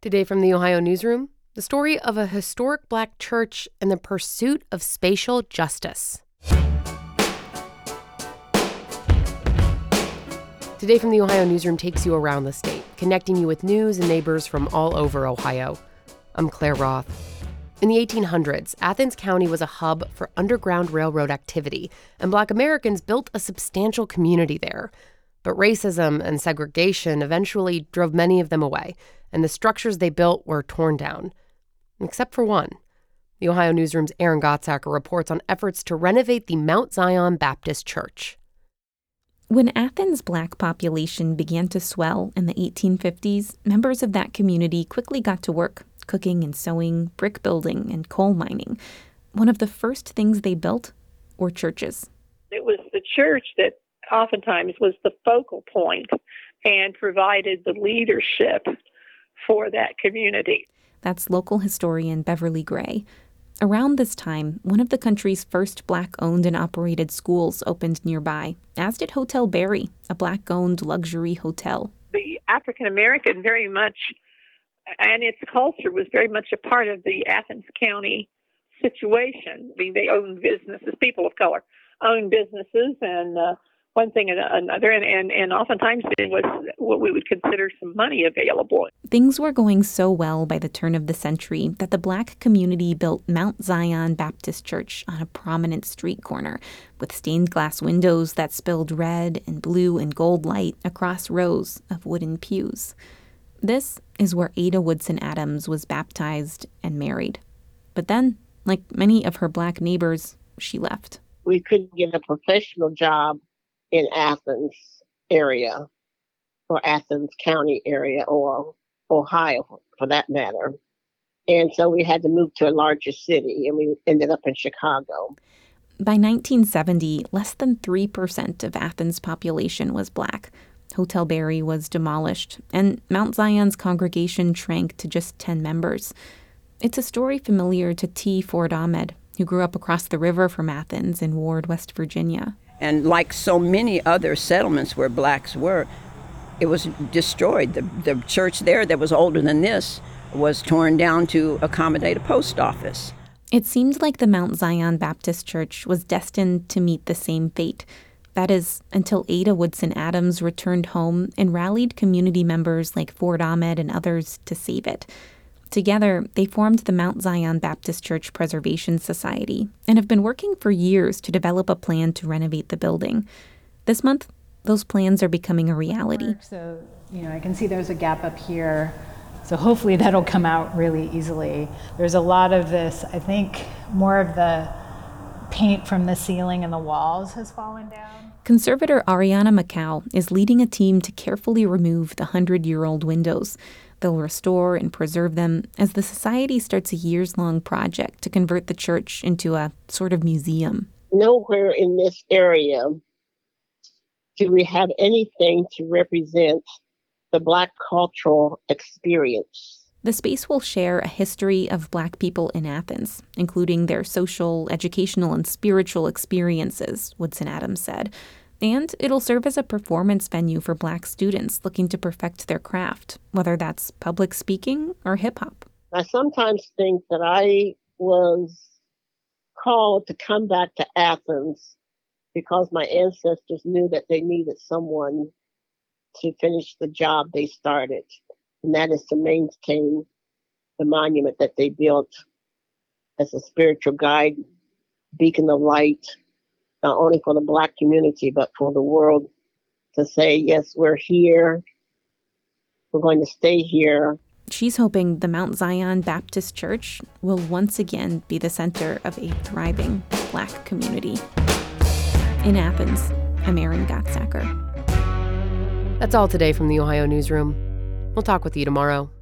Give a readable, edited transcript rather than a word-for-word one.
Today from the Ohio Newsroom, the story of a historic Black church and the pursuit of spatial justice. Today from the Ohio Newsroom takes you around the state, connecting you with news and neighbors from all over Ohio. I'm Claire Roth. In the 1800s, Athens County was a hub for Underground Railroad activity, and Black Americans built a substantial community there. But racism and segregation eventually drove many of them away, and the structures they built were torn down. Except for one. The Ohio Newsroom's Aaron Gottsacker reports on efforts to renovate the Mount Zion Baptist Church. When Athens' Black population began to swell in the 1850s, members of that community quickly got to work, cooking and sewing, brick building, and coal mining. One of the first things they built were churches. It was the church that oftentimes was the focal point and provided the leadership for that community. That's local historian Beverly Gray. Around this time, one of the country's first Black-owned and operated schools opened nearby, as did Hotel Berry, a Black-owned luxury hotel. The African American very much, and its culture was very much a part of the Athens County situation. I mean, they owned businesses, people of color owned businesses, and one thing and another, and oftentimes there was what we would consider some money available. Things were going so well by the turn of the century that the Black community built Mount Zion Baptist Church on a prominent street corner, with stained glass windows that spilled red and blue and gold light across rows of wooden pews. This is where Ada Woodson Adams was baptized and married. But then, like many of her Black neighbors, she left. We couldn't get a professional job in Athens area or Athens County area or Ohio for that matter. And so we had to move to a larger city, and we ended up in Chicago. By 1970, less than 3% of Athens' population was Black. Hotel Berry was demolished, and Mount Zion's congregation shrank to just 10 members. It's a story familiar to T. Ford Ahmed, who grew up across the river from Athens in Ward, West Virginia. And like so many other settlements where Blacks were, it was destroyed. The church there that was older than this was torn down to accommodate a post office. It seemed like the Mount Zion Baptist Church was destined to meet the same fate. That is, until Ada Woodson Adams returned home and rallied community members like Ford Ahmed and others to save it. Together, they formed the Mount Zion Baptist Church Preservation Society and have been working for years to develop a plan to renovate the building. This month, those plans are becoming a reality. So, I can see there's a gap up here. So hopefully that'll come out really easily. There's a lot of this, I think, more of the paint from the ceiling and the walls has fallen down. Conservator Ariana Macau is leading a team to carefully remove the 100-year-old windows. They'll restore and preserve them as the society starts a years-long project to convert the church into a sort of museum. Nowhere in this area do we have anything to represent the Black cultural experience. The space will share a history of Black people in Athens, including their social, educational, and spiritual experiences, Woodson Adams said. And it'll serve as a performance venue for Black students looking to perfect their craft, whether that's public speaking or hip-hop. I sometimes think that I was called to come back to Athens because my ancestors knew that they needed someone to finish the job they started, and that is to maintain the monument that they built as a spiritual guide, beacon of light, not only for the Black community, but for the world to say, yes, we're here. We're going to stay here. She's hoping the Mount Zion Baptist Church will once again be the center of a thriving Black community. In Athens, I'm Aaron Gottsacker. That's all today from the Ohio Newsroom. We'll talk with you tomorrow.